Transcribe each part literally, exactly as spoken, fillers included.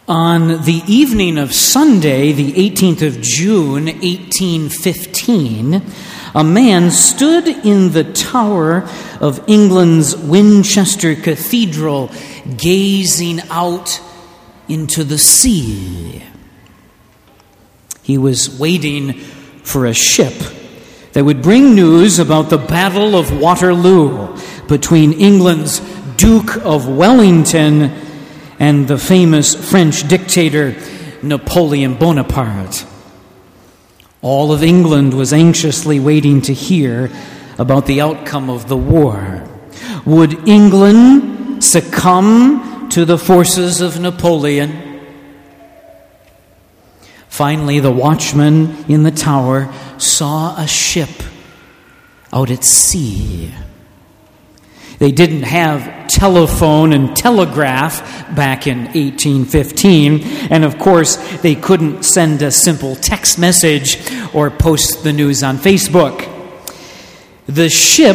On the evening of Sunday, the eighteenth of June, eighteen fifteen, a man stood in the tower of England's Winchester Cathedral, gazing out into the sea. He was waiting for a ship that would bring news about the Battle of Waterloo between England's Duke of Wellington and the famous French dictator Napoleon Bonaparte. All of England was anxiously waiting to hear about the outcome of the war. Would England succumb to the forces of Napoleon? Finally, the watchman in the tower saw a ship out at sea. They didn't have telephone and telegraph back in eighteen fifteen, and of course, they couldn't send a simple text message or post the news on Facebook. The ship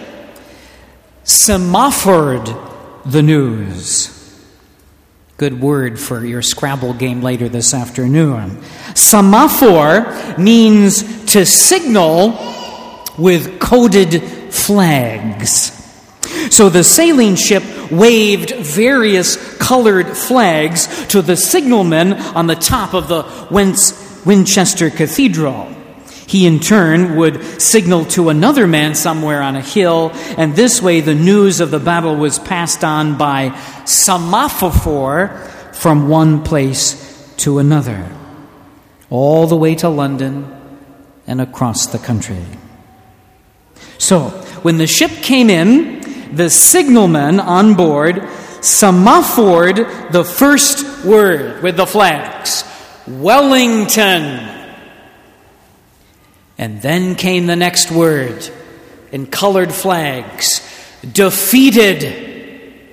semaphored the news. Good word for your Scrabble game later this afternoon. Semaphore means to signal with coded flags. So the sailing ship waved various colored flags to the signalman on the top of the Winchester Cathedral. He in turn would signal to another man somewhere on a hill, and this way the news of the battle was passed on by semaphore from one place to another, all the way to London and across the country. So when the ship came in, the signalman on board semaphored the first word with the flags, Wellington. And then came the next word in colored flags, defeated.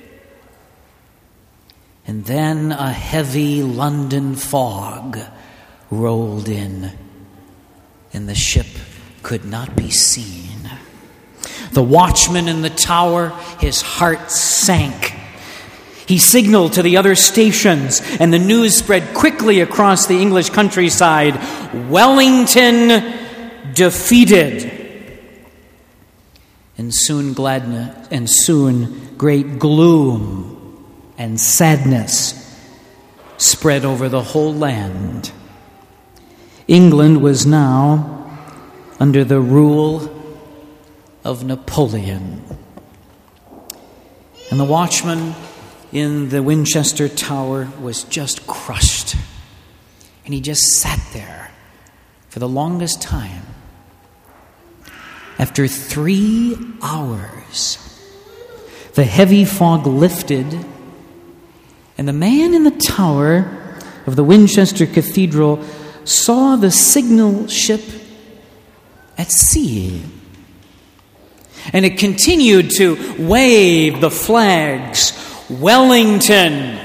And then a heavy London fog rolled in, and the ship could not be seen. The watchman in the tower, his heart sank. He signaled to the other stations, and the news spread quickly across the English countryside. Wellington defeated. And soon gladness, and soon great gloom and sadness spread over the whole land. England was now under the rule of Napoleon. And the watchman in the Winchester Tower was just crushed. And he just sat there for the longest time. After three hours, the heavy fog lifted, and the man in the tower of the Winchester Cathedral saw the signal ship at sea. And it continued to wave the flags, Wellington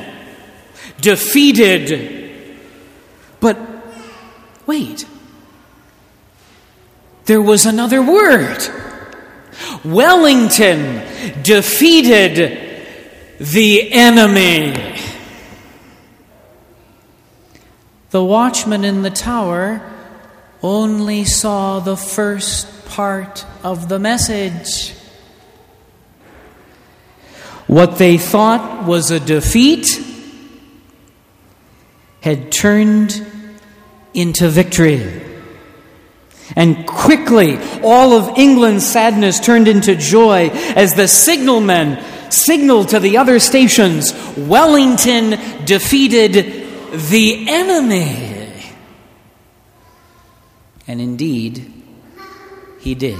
defeated. But wait, there was another word. Wellington defeated the enemy. The watchman in the tower only saw the first part of the message. What they thought was a defeat had turned into victory. And quickly, all of England's sadness turned into joy as the signalmen signaled to the other stations, Wellington defeated the enemy. And indeed, he did.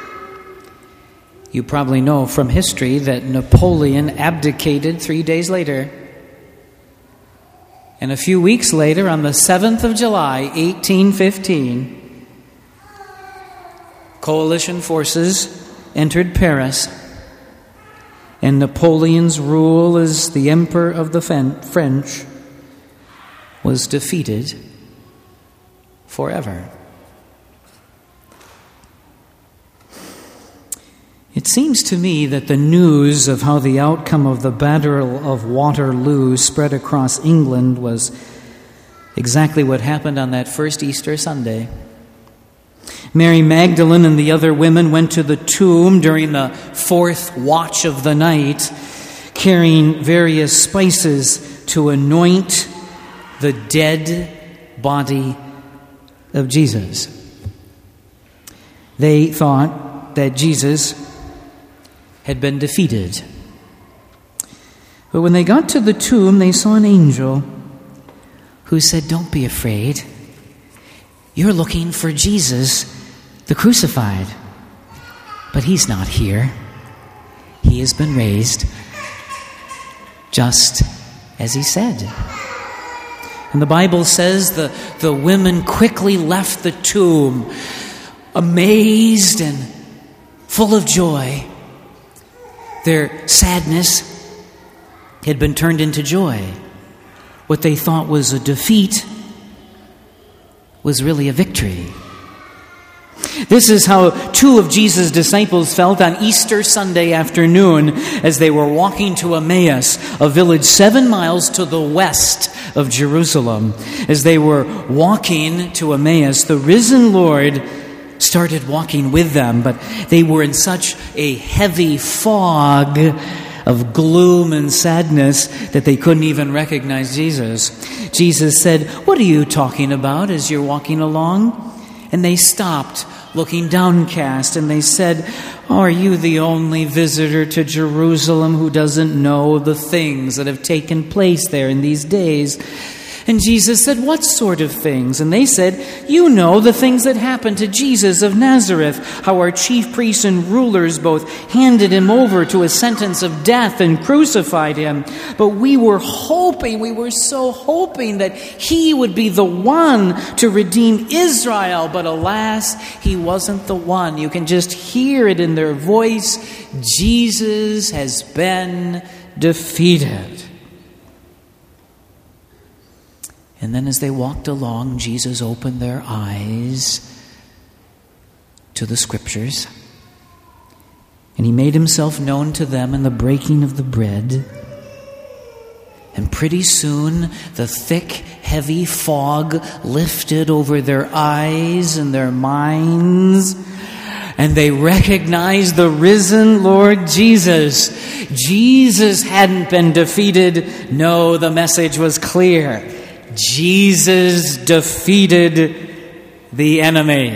You probably know from history that Napoleon abdicated three days later. And a few weeks later, on the seventh of July, eighteen fifteen, coalition forces entered Paris, and Napoleon's rule as the Emperor of the French was defeated forever. It seems to me that the news of how the outcome of the Battle of Waterloo spread across England was exactly what happened on that first Easter Sunday. Mary Magdalene and the other women went to the tomb during the fourth watch of the night, carrying various spices to anoint the dead body of Jesus. They thought that Jesus had been defeated. But when they got to the tomb, they saw an angel who said, "Don't be afraid. You're looking for Jesus, the crucified. But he's not here. He has been raised, just as he said." And the Bible says the, the women quickly left the tomb, amazed and full of joy. Their sadness had been turned into joy. What they thought was a defeat was really a victory. This is how two of Jesus' disciples felt on Easter Sunday afternoon as they were walking to Emmaus, a village seven miles to the west of Jerusalem. As they were walking to Emmaus, the risen Lord started walking with them, but they were in such a heavy fog of gloom and sadness that they couldn't even recognize Jesus. Jesus said, "What are you talking about as you're walking along?" And they stopped, looking downcast, and they said, "Are you the only visitor to Jerusalem who doesn't know the things that have taken place there in these days?" And Jesus said, "What sort of things?" And they said, "You know the things that happened to Jesus of Nazareth, how our chief priests and rulers both handed him over to a sentence of death and crucified him. But we were hoping, we were so hoping that he would be the one to redeem Israel. But alas, he wasn't the one." You can just hear it in their voice. Jesus has been defeated. And then as they walked along, Jesus opened their eyes to the Scriptures. And he made himself known to them in the breaking of the bread. And pretty soon, the thick, heavy fog lifted over their eyes and their minds. And they recognized the risen Lord Jesus. Jesus hadn't been defeated. No, the message was clear. Jesus defeated the enemy.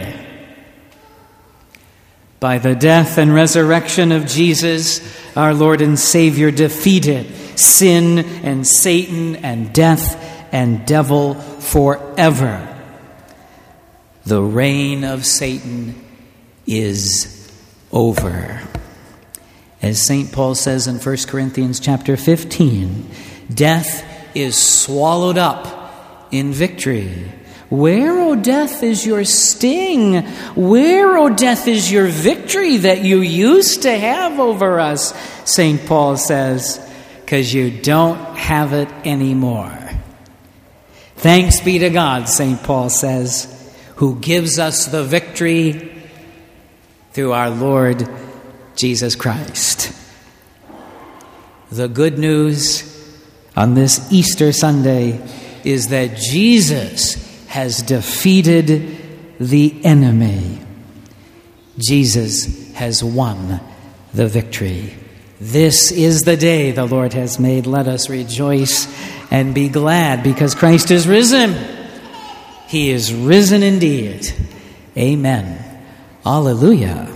By the death and resurrection of Jesus, our Lord and Savior defeated sin and Satan and death and devil forever. The reign of Satan is over. As Saint Paul says in First Corinthians chapter fifteen, death is swallowed up in victory. Where, O death, is your sting? Where, O death, is your victory that you used to have over us? Saint Paul says, because you don't have it anymore. Thanks be to God, Saint Paul says, who gives us the victory through our Lord Jesus Christ. The good news on this Easter Sunday is that Jesus has defeated the enemy. Jesus has won the victory. This is the day the Lord has made. Let us rejoice and be glad because Christ is risen. He is risen indeed. Amen. Alleluia.